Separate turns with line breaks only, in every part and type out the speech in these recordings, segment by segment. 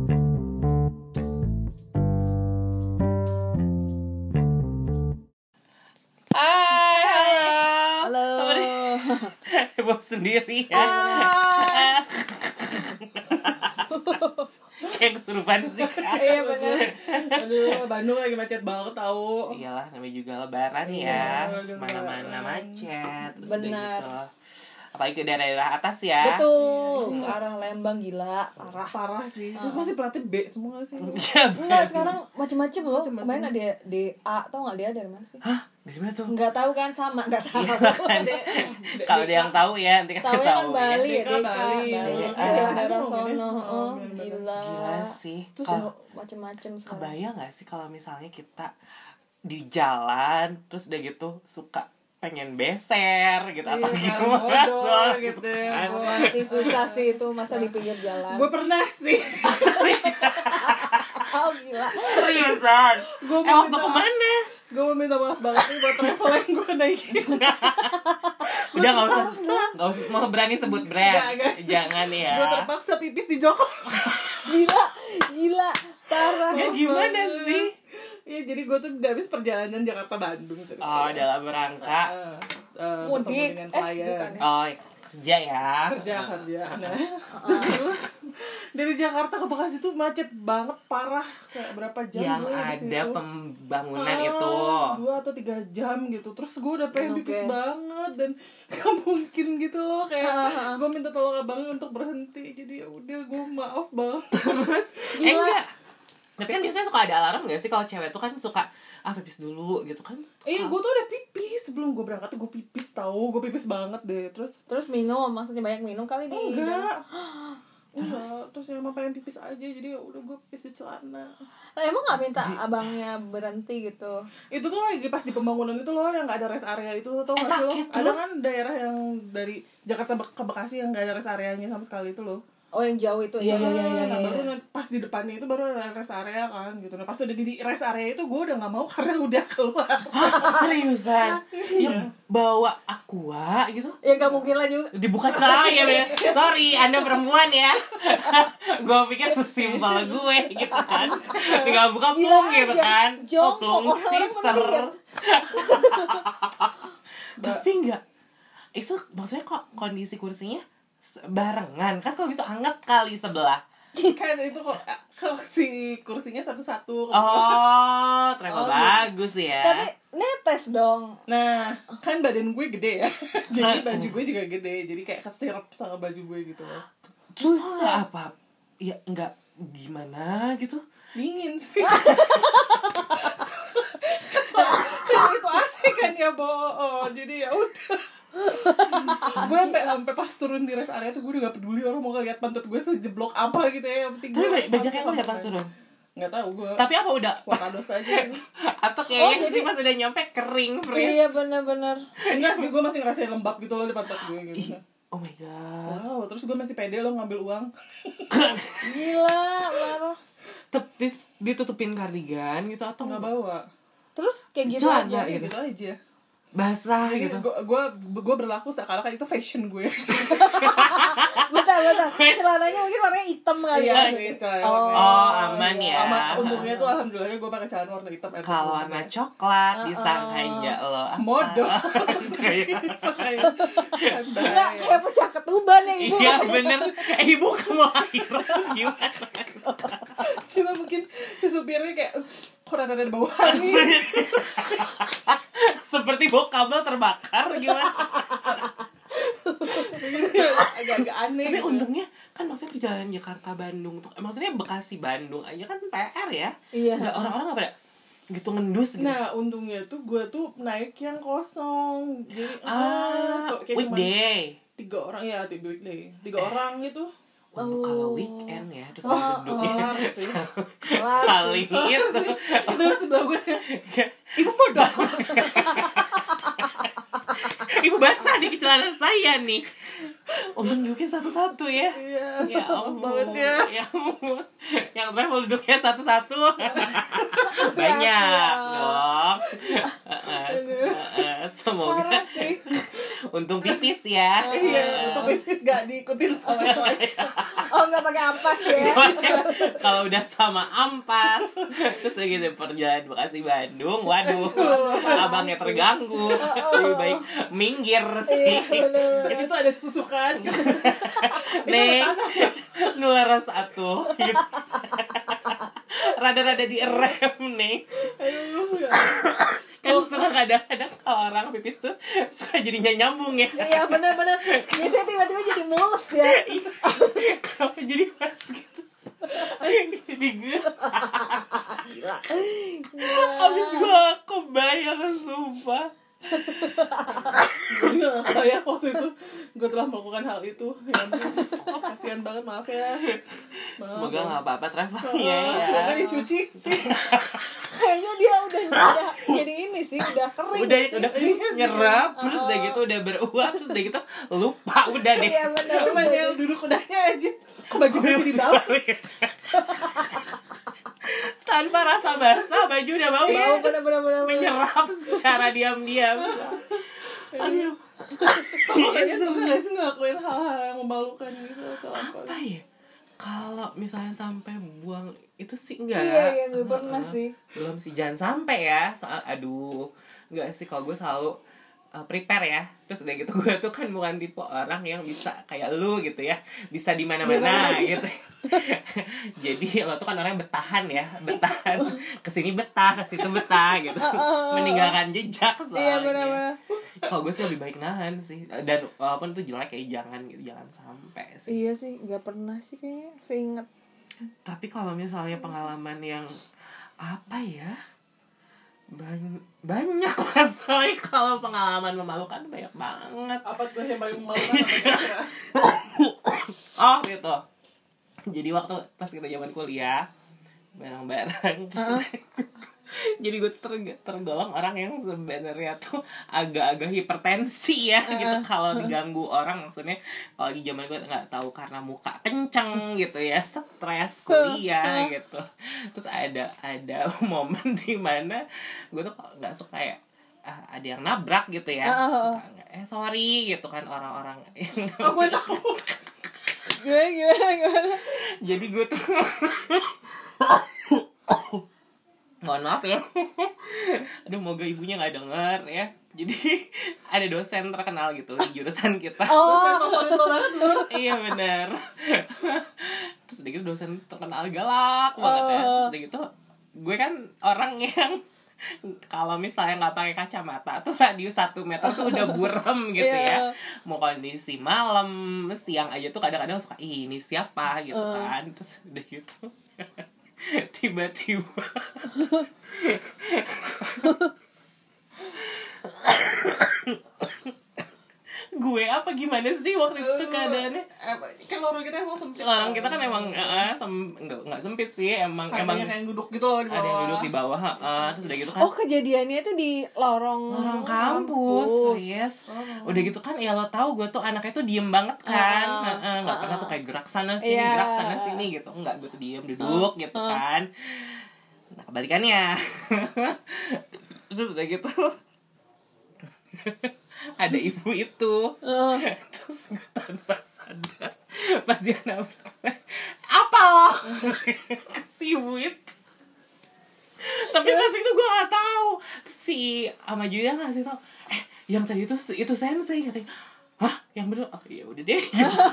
Heboh sendiri ya. Kayak kesurupan sih.
Iya benar.
Aduh, Bandung lagi macet banget tahu.
Iyalah, namanya juga lebaran ya. Mana-mana macet. Terus udah gitu. Apalagi ke daerah-daerah atas ya.
Betul. Ke arah Lembang gila,
Parah sih. Terus pasti pelatih B semua sih.
Enggak, sekarang macem-macem loh. Kemarin ada DA, tau nggak dia dari mana sih?
Hah? Dari mana tuh?
Nggak tahu kan, sama nggak tahu.
Kalau ada yang tahu ya, nanti kasih
Tahu
tahu.
kan Bali,
DK Bali.
daerah sono. Gila.
Gila sih.
Terus
Kalau
macem-macem sekarang.
kebayang nggak sih kalau misalnya kita di jalan terus udah gitu suka pengen beser gitu atau gimana
bodoh gitu ya.
Masih susah sih itu, masa di pinggir jalan.
Gue pernah sih.
Oh gila.
Seriusan? Waktu kemana?
Gue mau minta maaf banget nih buat traveling gue kena gini.
Udah nggak usah mau berani sebut brand. Jangan ya.
Gue terpaksa pipis di jok.
Gila, parah.
Gak gimana sih?
Iya, jadi gue tuh udah habis perjalanan Jakarta-Bandung.
Oh, dalam rangka
mudik dengan klien.
Bukan ya?
oh kerja ya.
Kerja. Nah, terus dari Jakarta ke Bekasi tuh macet banget, parah. Kayak berapa jam
Yang
gue di
ada
situ.
pembangunan itu
2 atau 3 jam gitu. Terus gue udah pengen pipis banget dan gak mungkin gitu loh, kayak gue minta tolong abangnya untuk berhenti. Jadi ya udah, gue maaf banget.
Terus
Gila.
enggak. Tapi kan biasanya suka ada alarm gak sih kalau cewek tuh kan suka pipis dulu gitu kan?
Iya, gue tuh udah pipis sebelum gue berangkat tuh, gue pipis tahu, gue pipis banget deh. Terus
minum, maksudnya banyak minum kali di
enggak. Terus emang pengen pipis aja, jadi ya udah gue pipis di celana.
Nah, emang nggak minta abangnya berhenti gitu?
Itu tuh lagi pas di pembangunan itu loh, yang nggak ada rest area itu, tau nggak sih lo?
sakit
Ada
terus?
kan daerah yang dari Jakarta ke Bekasi yang nggak ada rest areanya sama sekali itu loh.
Oh, yang jauh itu. Iya.
Nah, baru pas di depannya itu baru ada rest area kan gitu. Nah pas udah di rest area itu gue udah nggak mau karena udah keluar.
Seriusan? Yang bawa aqua gitu?
Ya nggak mungkin lah juga.
Dibuka celana ya. Sorry, Anda perempuan ya. Gue pikir sesimpel gue gitu kan. Tinggal buka plung gitu kan.
Jongkok,
Plung
orang-orang
sister.
melihat.
Tapi enggak. Itu maksudnya kok kondisi kursinya barengan kan, kalau gitu anget kali sebelah.
Kan itu kok si kursinya satu-satu.
Oh, travel bagus ya.
Tapi netes dong.
Nah, kan badan gue gede ya. Jadi baju gue juga gede. Jadi kayak kesirep sama baju gue gitu loh.
Terus apa? Ya enggak gimana gitu.
Dingin sih. Kan itu AC kan ya, jadi ya udah. Gue sampai pas turun di rest area tuh gue udah gak peduli orang mau ngeliat pantat gue sejeblok apa gitu ya. Yang penting
Tapi banyak yang ngeliat pas turun.
Nggak tahu gue.
Tapi apa udah
Wakados aja.
atau kayaknya sih pas udah nyampe kering freeze.
Iya benar-benar.
Enggak sih, gue masih ngerasain lembab gitu loh di pantat gue gitu.
Oh my god.
Wow, terus gue masih pede loh ngambil uang.
Gila, parah.
Ditutupin kardigan gitu atau
Nggak bawa.
Terus kayak gitu
Celana
aja.
gitu.
Gitu aja.
Basah gitu.
Gue berlaku seakan-akan itu fashion gue.
Bentar. Celananya mungkin warnanya hitam kali
Iya,
ya.
sih, celana
Oh,
warna.
aman ya.
Untungnya tuh alhamdulillahnya gue pakai celana warna hitam.
Kalau warna coklat disangkain ya lo.
Modoh.
Enggak kayak pecah ketuban ya ibu.
Iya bener. Ibu kamu lahiran gimana?
Cuma mungkin si supirnya kayak kok ada bau angin.
Seperti bau kabel terbakar gimana?
Agak-agak aneh.
Tapi untungnya kan maksudnya perjalanan Jakarta Bandung tuh, maksudnya Bekasi Bandung aja kan PR ya.
Iya.
Nggak, orang-orang nggak pada gitu ngendus gitu.
Nah untungnya tuh gue tuh naik yang kosong. Jadi kayak
weekday.
3 orang ya, weekday. 3 orang gitu.
Kalau weekend ya terus duduknya
sih.
saling itu.
Itu yang sebelah gue. Ibu bodoh.
Ibu basah nih ke celana saya nih. Untung duduknya satu-satu ya.
Iya,
Ya
ampun
ampun.
banget ya.
Ya ampun. Yang travel duduknya satu-satu. Banyak dong. Semoga
Parah sih.
untung pipis ya.
Iya, untuk pipis gak diikutin sama yang lain.
Oh nggak pakai ampas ya?
Kalau udah sama ampas, terus lagi di perjalanan Bekasi Bandung, waduh, abangnya terganggu, lebih baik minggir sih.
Jadi tuh ada susukan.
Neng, nular satu, rada-rada direm nih.
Aduh, ya.
Kan suka kadang-kadang kalau orang pipis tuh suka jadinya nyambung ya.
Iya benar-benar. Biasanya tiba-tiba jadi mulus ya.
Kenapa jadi pas gitu? Jadi gue abis gue kebayang sumpah.
Gue juga gak kebayang waktu itu gue telah melakukan hal itu. Ya ampun, kasihan banget, maaf ya. Maaf,
Semoga
ya.
gak apa-apa travelnya ya.
Semoga dicuci sih.
Kayaknya dia udah jadi ini sih, udah kering.
Udah
sih.
nyerap, terus udah gitu udah beruap, terus udah gitu lupa udah deh.
Iya benar.
Cuma dia duduk udahnya aja. Baju di bawah.
Tanpa rasa basah, baju udah bau ya.
Oh benar-benar.
Menyerap secara diam-diam. Aduh.
Kayaknya pernah gak sih ngelakuin hal-hal yang memalukan gitu atau apa?
Apa ya? Kalau misalnya sampai buang itu sih enggak.
Iya gue pernah sih.
Belum sih, jangan sampai ya. Soal aduh, enggak sih, kalau gue selalu prepare ya. Terus udah gitu gue tuh kan bukan tipe orang yang bisa kayak lu gitu ya, bisa di mana-mana gitu. Jadi lo tuh kan orang yang bertahan ya, bertahan kesini betah, ke situ betah gitu, meninggalkan jejak soalnya.
Iya benar-benar.
Kalau gue sih lebih baik nahan sih, dan walaupun itu jelek ya jangan gitu, jangan sampai sih.
Iya sih, nggak pernah sih kayaknya, seingat.
Tapi kalau misalnya pengalaman yang apa ya, banyak masalahnya. Kalau pengalaman memalukan banyak banget.
Apa tuh yang paling memalukan?
Oh gitu. Jadi waktu pas kita zaman kuliah bareng-bareng, jadi gue tuh tergolong orang yang sebenarnya tuh agak-agak hipertensi ya gitu kalau diganggu orang. Maksudnya kalau di zaman gue nggak tahu karena muka kenceng gitu ya, stres kuliah gitu. Terus ada momen di mana gue tuh nggak suka ya, ada yang nabrak gitu ya, suka sorry gitu kan orang-orang.
Oh gue tahu.
Gimana?
Jadi gue tuh mohon maaf ya. Aduh, moga ibunya nggak denger ya. Jadi ada dosen terkenal gitu di jurusan kita.
Dosen favorit lo banget lu.
Iya benar. Terus udah gitu dosen terkenal galak banget ya. Terus udah gitu gue kan orang yang kalau misalnya nggak pakai kacamata tuh radius 1 meter tuh udah burem gitu ya. Mau kondisi malam, siang aja tuh kadang-kadang suka ini siapa gitu kan. Terus udah gitu tiba-tiba gue apa gimana sih waktu itu keadaannya?
Kan lorong kita emang sempit.
Lorong kita kan emang nggak sempit sih, emang
banyak yang duduk gitu loh di bawah.
ada yang duduk di bawah, terus udah gitu kan.
Oh kejadiannya itu di lorong
Kampus. Yes. Udah gitu kan ya lo tahu gue tuh anaknya tuh diem banget kan. Nggak pernah tuh kayak gerak sana sini, gerak sana sini gitu. Enggak, gue tuh diem duduk gitu kan. Nah, kebalikannya. Terus udah gitu ada ibu itu, terus gue tanpa sadar pas dia nabrak, apa lo si ibu itu. Tapi pas itu gue nggak tahu, si sama Julia ngasih tau, yang tadi itu sensei katanya. Hah, yang bener? Oh iya udah deh.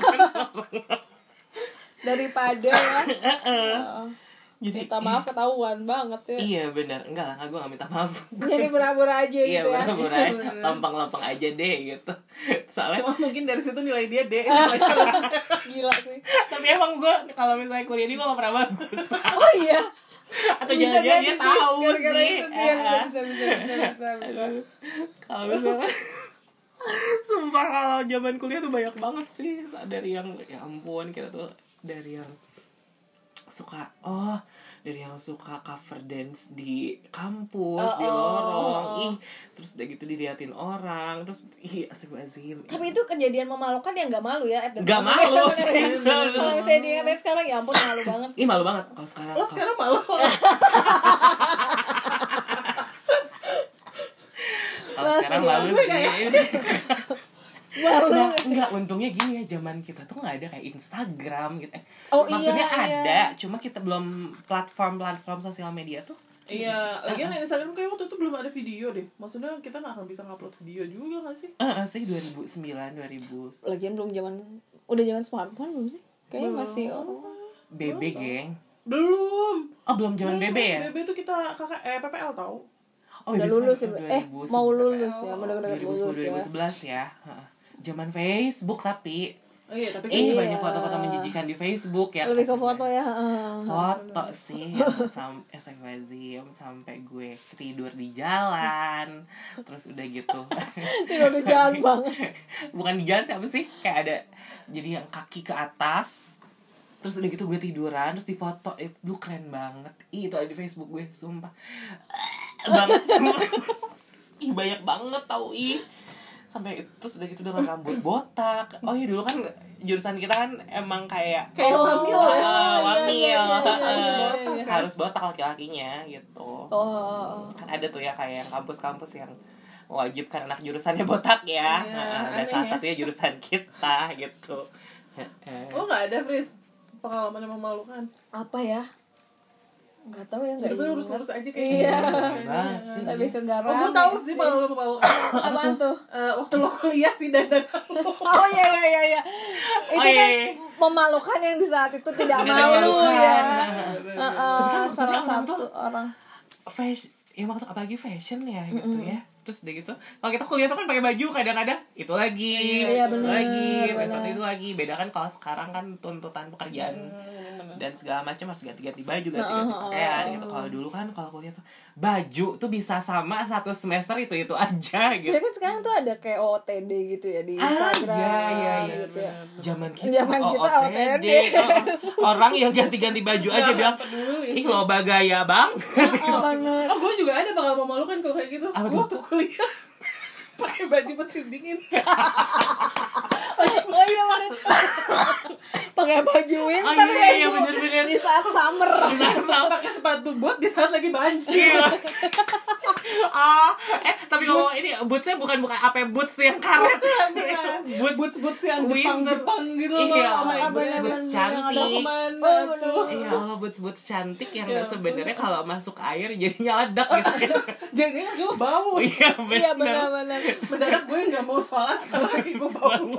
Daripada ya.
Jadi
minta maaf ketahuan banget ya.
Iya benar, enggak lah, gue nggak minta maaf.
Jadi pura-pura aja
Iya,
gitu ya.
pura-pura aja, lempeng-lempeng aja deh gitu. Soalnya
Cuma mungkin dari situ nilai dia D.
Gila sih.
tapi emang gue kalau misalnya kuliah di gue gak pernah bagus.
Oh iya.
Atau jangan-jangan dia tahu
gara-gara
sih.
itu sih ya, bisa.
Kalau misalnya sumpah kalau zaman kuliah tuh banyak banget sih. Dari yang ya ampun, kita tuh dari yang suka cover dance di kampus, di lorong, terus udah gitu diliatin orang, terus astagfirullahaladzim.
Tapi itu kejadian memalukan yang nggak malu ya?
Nggak malu sih.
Kalau misalnya diingat sekarang ya ampun malu banget.
Ih malu banget kalau sekarang.
Lo sekarang malu.
Kalau sekarang malu sih. Nah, enggak, untungnya gini ya, zaman kita tuh nggak ada kayak Instagram gitu.
Oh,
Maksudnya
iya,
ada, cuma kita belum platform sosial media tuh.
Iya, lagian Instagram kayak waktu itu belum ada video deh. Maksudnya kita nggak akan bisa ngupload video juga nggak sih?
Sih 2009, 2000.
Lagian belum udah zaman smartphone belum sih? Kayaknya masih
BB, geng.
Belum.
Oh, belum zaman BB ya?
BB tuh kita PPL tahu.
Oh,
udah
BB
lulus ya.
2011.
Mau lulus ya, mau dekat-dekat lulus ya.
2011 ya. Zaman Facebook tapi
Oh iya, tapi
banyak foto-foto menjijikan di Facebook ya.
Lebih ke foto ya.
Foto sih yang Astagfirullahaladzim, sampai gue tidur di jalan. Terus udah gitu.
Tidur di jalan banget.
Bukan di jalan, apa sih? Kayak ada jadi yang kaki ke atas. Terus udah gitu gue tiduran, terus di foto itu keren banget. Itu ada di Facebook gue, sumpah. Banget sumpah. Banyak banget tau sampai terus udah gitu dengan rambut botak. Oh iya, dulu kan jurusan kita kan emang kayak
wamil ya.
Wamil.
Iya.
Harus botak laki-lakinya gitu. Kan ada tuh ya kayak kampus-kampus yang mewajibkan anak jurusannya botak ya. Dan salah satunya jurusan kita gitu.
Oh nggak ada, Fris, pengalaman yang memalukan.
Apa ya? Nggak tahu ya, nggak
Tapi
ingat.
lurus-lurus aja kayak
Iya.
Banget sih.
Lebih ke garam.
gue tahu sih pengalaman memalukan.
Apaan tuh?
Waktu lo kuliah sih dan
Oh iya. Itu
Oh, iya.
kan memalukan yang di saat itu tidak
Tidak
malu
memalukan.
ya.
Tapi kan maksudnya
Salah
orang
satu
tuh
orang.
fashion, ya maksud apalagi fashion ya gitu ya. Terus udah gitu, kalau kita kuliah tuh kan pakai baju kadang-kadang itu lagi,
Iya,
itu
bener,
lagi,
bener.
seperti itu lagi. Beda kan kalau sekarang kan tuntutan pekerjaan dan segala macam harus ganti-ganti baju, ganti-ganti pakaian gitu. Kalau dulu kan kalau kuliah tuh baju tuh bisa sama satu semester itu aja gitu.
Soalnya kan sekarang tuh ada kayak OOTD gitu ya di Instagram
iya.
gitu ya.
Zaman kita
OOTD.
Orang yang ganti-ganti baju aja bilang, ih lo bagaya bang.
Bener.
gue juga ada bakal memalukan kalau kayak gitu.
Apa
Gue
tuh?
waktu kuliah pakai baju mesin dingin.
Oh iya bener. Pakai baju winter ya
Iya
itu.
bener-bener.
Di saat summer.
Pakai sepatu bot di saat lagi banjir.
Iya. Tapi ngomong ini bootsnya bukan apa boots yang karet.
Boots yang
winter.
Jepang gitu loh.
Iya,
Oh my God.
boots
yang ada
cantik.
Kemana tuh?
Iya, Allah boots cantik yang sebenarnya kalau masuk air jadinya ledak gitu.
Jadi gue bau.
Iya
Iya
benar.
benar.
Mendadak gue nggak mau sholat kalau lagi gue bau.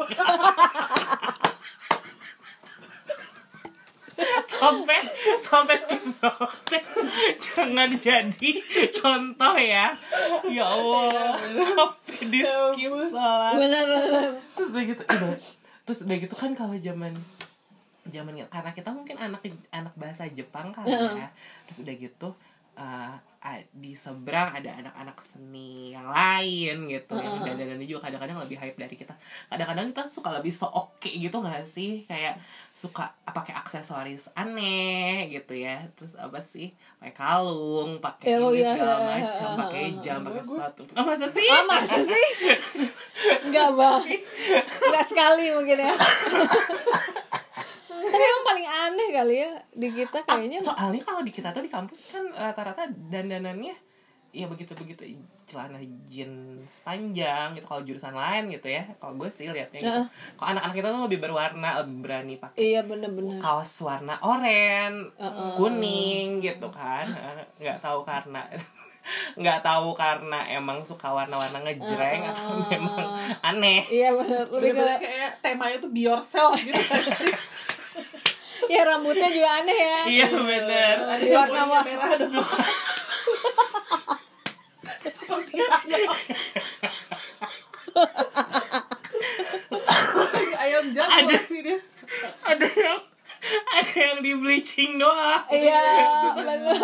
sampai skip sholat. Jangan jadi contoh ya. Ya Allah, sampai di skip sholat.
Benar.
Terus udah gitu kan kalau zaman karena kita mungkin anak bahasa Jepang kan ya. Terus udah gitu di seberang ada anak-anak seni yang lain gitu yang dandanannya juga kadang-kadang lebih hype dari kita. Kadang-kadang kita suka lebih oke gitu nggak sih, kayak suka pakai aksesoris aneh gitu ya. Terus apa sih, pakai kalung, pakai segala macam, pakai jam, pakai sepatu. Masa sih?
Enggak, Bang. Enggak sekali mungkin ya. Tapi emang paling aneh kali ya di kita kayaknya.
Soalnya kalau di kita tuh di kampus kan rata-rata dandanannya ya begitu-begitu, celana jeans panjang gitu kalau jurusan lain gitu ya. Kalau gue sih liatnya gitu. Kalau anak-anak kita tuh lebih berwarna, lebih berani pakai.
Iya benar-benar.
Kaos warna oranye, kuning gitu kan. Nggak tahu karena emang suka warna-warna ngejreng atau memang aneh.
Iya benar. Lebih
kayak temanya tuh be yourself gitu.
Ya rambutnya juga aneh ya.
Iya benar.
Di warna
merah dong. Seperti ayam jago sih dia.
Ada yang di bleaching doang.
Iya benar.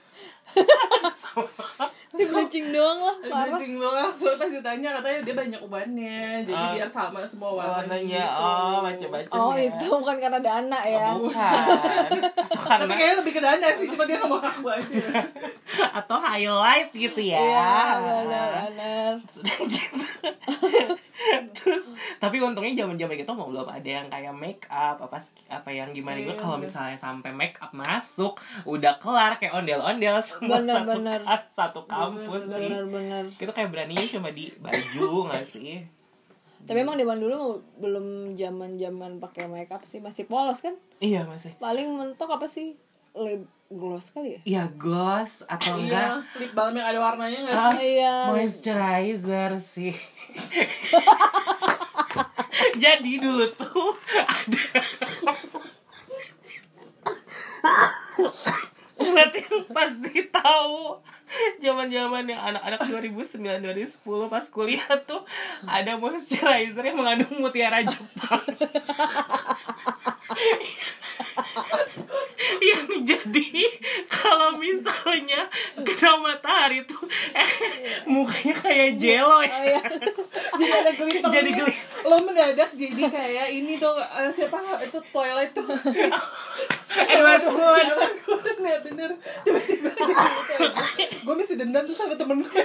Di bleaching doang lah, parah.
Bleaching doang. Soalnya pas ditanya katanya dia banyak ubannya, jadi biar sama semua
warnanya.
gitu.
Macam-macam.
Oh ya. Itu bukan karena dana ya.
Bukan.
Tapi kayaknya lebih ke dana sih, cuma dia nggak mau ngaku aja.
Atau highlight gitu ya.
Iya benar.
Gitu. Terus tapi untungnya zaman-zaman gitu belum ada yang kayak make up apa yang gimana gitu. Kalau misalnya sampai make up masuk udah kelar kayak ondel-ondel semua satu kampus sih.
Benar.
Itu kayak beraninya cuma di baju nggak sih?
Tapi emang zaman dulu belum zaman pakai makeup sih, masih polos kan?
Iya masih.
Paling mentok apa sih? Lip gloss kali ya?
Iya gloss atau enggak
Iya, lip balm yang ada warnanya nggak sih?
Iya.
moisturizer sih. Jadi dulu tuh ada berarti pasti tahu zaman-zaman yang anak-anak 2009 2010 pas kuliah tuh ada moisturizer yang mengandung mutiara Jepang. Yang jadi kalau misalnya kena matahari tuh mukanya kayak jelo ya.
Oh iya.
Jadi ada glitternya.
Jadi glitter.
Lo mendadak jadi kayak ini tuh siapa itu Twilight tuh.
Edward Cullen.
Ya bener. Tiba-tiba jadi kayak gue mesti dendam tuh sama temen gue.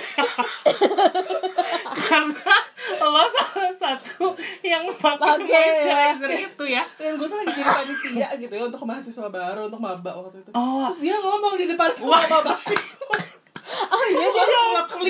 Karena lo salah satu yang pakai
Pakai,
moisturizer itu ya.
Dan gue tuh lagi jadi panitia gitu ya untuk mahasiswa baru, untuk maba waktu itu.
Oh.
Terus dia ngomong di depan semua maba.
Oh iya dia
Kelap-kelip.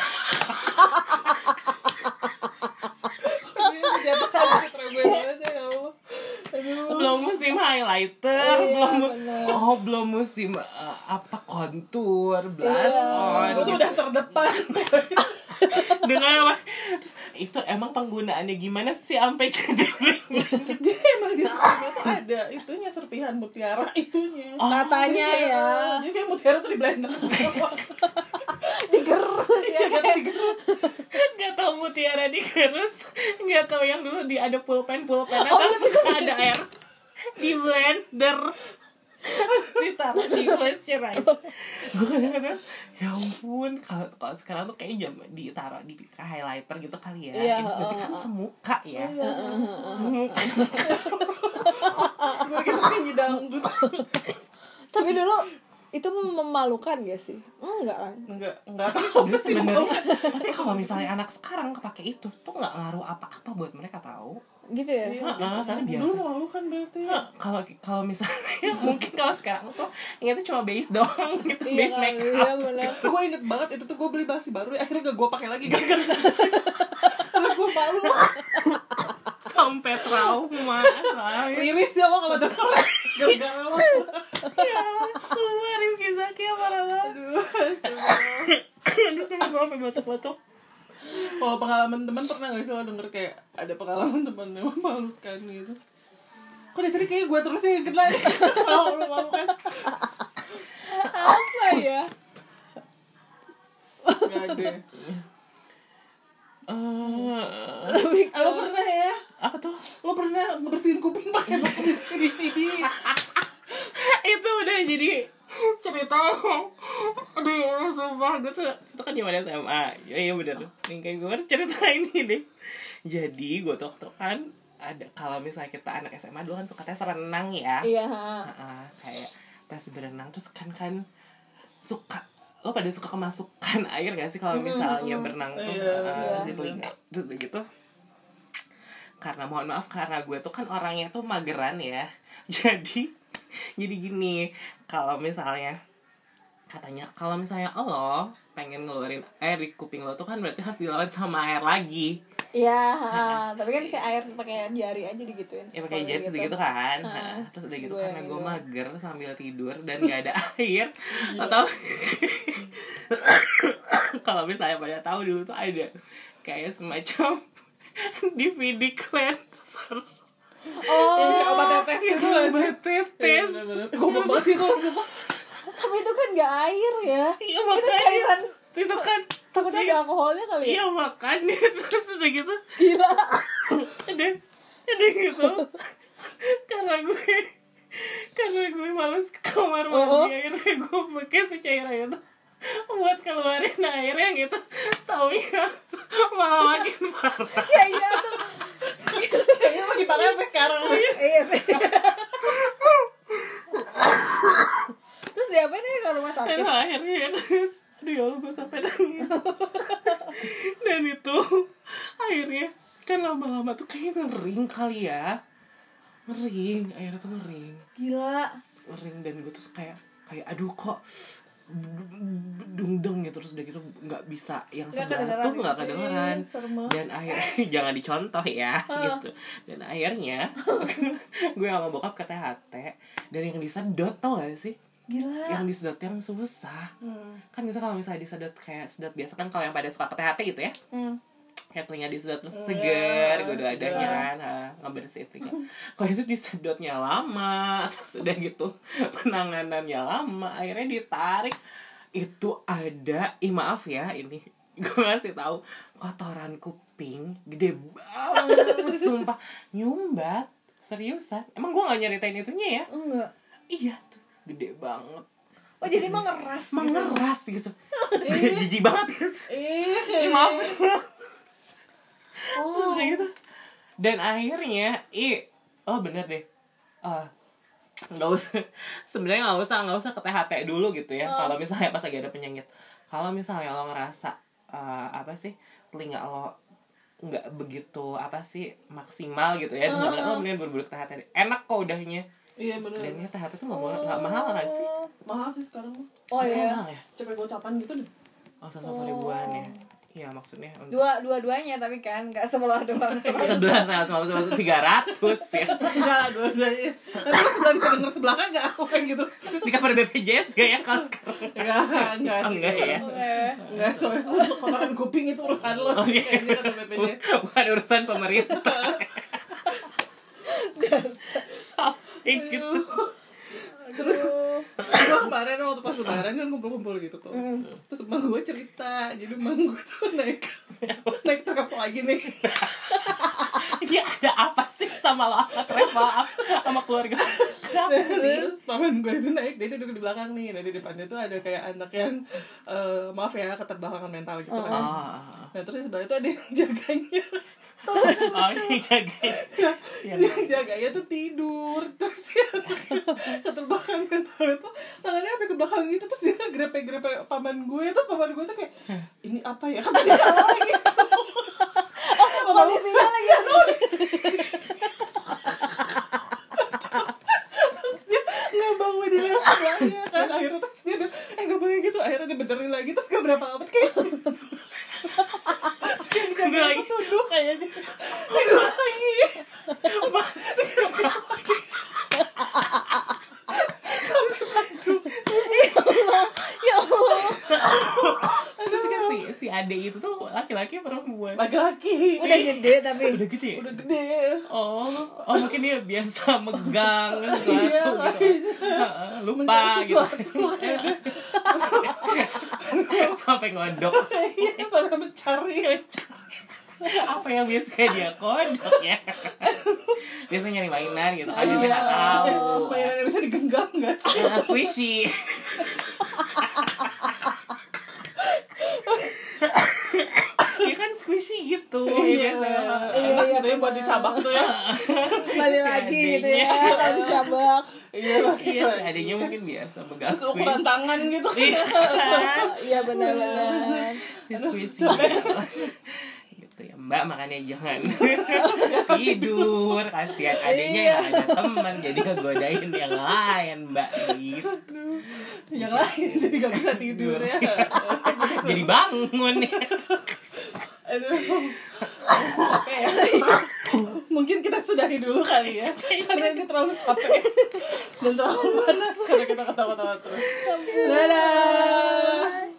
Dia menjatuhkan citra gue banget ya Allah. Aduh.
Belum musim highlighter,
Iya,
belum
bener.
belum musim apa kontur, blush on.
Gue tuh udah terdepan.
Dengan apa? Terus, itu emang penggunaannya gimana sih sampai jadi
Jadi emang di sekolahnya tuh ada itunya serpihan mutiara itunya.
katanya ya.
Jadi kayak mutiara tuh di blender.
Digerus ya.
Iya kan digerus.
nggak tahu mutiara digerus, nggak tahu yang dulu ada pulpen atau suka ada air di blender terus ditaruh di moisturizer. Gue kadang-kadang ya ampun kalau sekarang tuh kayaknya ditaruh di highlighter gitu kali ya.
Iya,
Ini berarti kan semuka ya. Semuka.
Gue gitu nyanyi dangdut.
Tapi dulu itu memalukan gak sih? Enggak kan?
Enggak tapi sobat sih
Sebenarnya
mau.
tapi kalau misalnya anak sekarang kepake itu tuh nggak ngaruh apa-apa buat mereka tahu.
Gitu ya?
Soalnya biasa.
Dulu malu kan berarti.
Nah, kalau misalnya mungkin kalau sekarang tuh ini tuh cuma base doang gitu,
Iya
base
kan?
make
Iya
up.
bener.
Gue inget banget itu tuh gue beli basi baru ya, akhirnya gak gue pakai lagi gara-gara karena gue malu.
Sampai trauma soalnya.
Riris ya lo kalau denger gara-gara lo.
Ya, semua Rifki Zakia parah banget. Aduh, cuma gue sampai batuk-batuk.
Kalau pengalaman teman pernah gak sih lo denger kayak ada pengalaman teman yang memalukan gitu? Kok dari tadi kayak gue terus yang kena. Kalau lo memalukan
Apa ya?
gak ada. Lo pernah ya?
Apa tuh?
Lo pernah ngebersihin kuping pakai DVD?
Itu udah jadi cerita. Aduh ya Allah, sumpah gue tuh itu kan zaman SMA. Iya bener nih kayak gue harus cerita ini deh. Jadi gue tuh kan ada kalau misalnya kita anak SMA dulu kan suka tes renang ya.
Iya.
Kayak tes berenang terus kan suka lo pada suka kemasukan air gak sih kalau misalnya berenang tuh di telinga terus begitu. Karena mohon maaf karena gue tuh kan orangnya tuh mageran ya. Jadi gini, kalau misalnya katanya kalau misalnya lo pengen ngeluarin air di kuping lo tuh kan berarti harus dilawan sama air lagi.
Iya, tapi kan bisa air pakai jari aja digituin.
Ya pakai jari gitu kan. Terus udah gitu karena gue mager sambil tidur dan gak ada air. Atau kalau misalnya pada tahu dulu tuh ada kayak semacam DVD cleanser.
Obat tetes itu
Obat tetes.
Gue mau banget sih itu sumpah.
Tapi itu kan gak air ya.
Iya
Itu
makanya
cairan.
itu kan
Takutnya ada alkoholnya kali ya.
iya makanya terus udah gitu
Gila.
udah gitu karena gue males ke kamar mandi akhirnya gue pakai si cairan itu buat keluarin air yang itu taunya malah makin parah.
Ya iya tuh.
Kayaknya lagi parah sampai sekarang.
Iya sih. Terus diapain nih ke rumah sakit?
Dan akhirnya terus aduh ya Allah gue sampai nangis. Dan itu akhirnya kan lama-lama tuh kayaknya ngering kali ya. Ngering, akhirnya tuh ngering.
Gila.
Ngering dan gue tuh kayak aduh kok dungdeng gitu, terus udah gitu nggak bisa yang
Nggak
sebelah
kedengeran
tuh nggak
gitu.
kedengeran,
serem banget.
dan akhirnya jangan dicontoh ya gitu, dan akhirnya gue sama bokap ke THT, dan yang disedot tau gak sih,
Gila.
yang disedot yang susah. Kan bisa kalau misalnya disedot kayak sedot biasa kan, kalau yang pada suka ke THT gitu ya, kayak telinga disedot terus seger, gue udah adanya kan, ngebersihin telinga. Kalau itu disedotnya lama, terus udah gitu penanganannya lama, akhirnya ditarik. Itu ada, maaf ya ini gue ngasih tahu, kotoran kuping gede banget, sumpah nyumbat, seriusan. Emang gue nggak nyeritain itunya ya?
Enggak.
Iya tuh, gede banget.
Oh jadi emang ngeras gitu.
Ngeras gitu. Jijik banget ya. Maaf. Terus udah gitu. Dan akhirnya, oh bener deh. Nggak usah, sebenarnya nggak usah ke THT dulu gitu ya. Kalau misalnya pas lagi ada penyakit. Kalau misalnya lo ngerasa apa sih, telinga lo nggak begitu apa sih maksimal gitu ya, lo mendingan buru-buru ke THT. Enak kok udahnya.
Iya bener.
Dan ya THT tuh nggak mahal kan sih?
Mahal sih sekarang.
Oh iya.
Mahal ya?
Cepet gocapan gitu deh.
Oh 150 ribuan ya. Iya maksudnya untuk
Dua-duanya tapi kan nggak sebelah doang.
11 300 ya.
Enggak lah, dua-duanya. Nanti lo sebelah bisa denger sebelah kan nggak kayak gitu.
Terus di cover BPJS gak ya kalau sekarang?
Enggak sih.
Enggak ya.
Enggak, soalnya untuk kotoran kuping itu urusan lo.
Oh, iya.
Kayaknya kata BPJS.
Bukan urusan pemerintah. Sampai gitu.
Terus gue kemarin waktu pas lebaran kan kumpul-kumpul gitu tuh. Terus emang gue cerita, jadi emang gue tuh naik truk lagi nih.
Ini ada apa sih sama lo sama travel sama keluarga? Kenapa sih?
Terus paman gue itu naik, dia duduk di belakang nih. Nah di depannya tuh ada kayak anak yang maaf ya, keterbelakangan mental gitu kan. Nah terus di sebelah itu ada yang jaganya.
Oh ini jagain.
Si yang jaganya tuh tidur. Terus si anak keterbelakangan mental itu tangannya sampai ke belakang gitu. Terus dia grepe-grepe paman gue. Terus paman gue tuh kayak, ini apa ya? Kata dia lagi gitu.
Kondisinya lagi.
Terus dia nggak bangun di sebelahnya kan. Akhirnya terus dia bilang, nggak boleh gitu. Akhirnya dia benerin lagi. Terus gak berapa lama kayak
Gue lagi
tunduk kayaknya. Tidur lagi.
Ya Allah.
terus kan si ade itu tuh laki-laki perempuan?
Laki-laki.
Udah gede tapi.
Udah gitu ya?
Udah gede.
Oh mungkin dia biasa megang sesuatu
Iya,
gitu. Lupa
mencari
gitu.
sesuatu.
Sampai ngodok.
Iya, sampai mencari.
Apa yang biasanya dia kodok ya? Biasanya nyari mainan gitu kan, dia nggak tahu.
Mainan yang bisa digenggam nggak sih?
Squishy. Dia kan squishy gitu.
Iya,
biasanya.
enak
Iya,
gitu ya buat dicabak tuh ya.
Balik lagi gitu ya. Kalau dicabak.
Iya,
Iya, adanya mungkin biasa pegang
terus ukuran
squishy.
tangan gitu
Iya.
Iya benar-benar.
Si squishy. Gitu ya Mbak, makanya jangan tidur, kasihan adanya yang ada teman jadi kegodain yang lain Mbak gitu.
yang lain jadi gak bisa tidur ya.
Jadi bangun ya.
Aduh, capek ya. Mungkin kita sudahi dulu kali ya, karena ini terlalu capek dan terlalu panas karena kita ketawa-tawa terus. Dadah.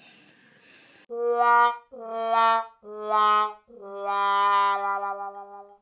la la la la la la la la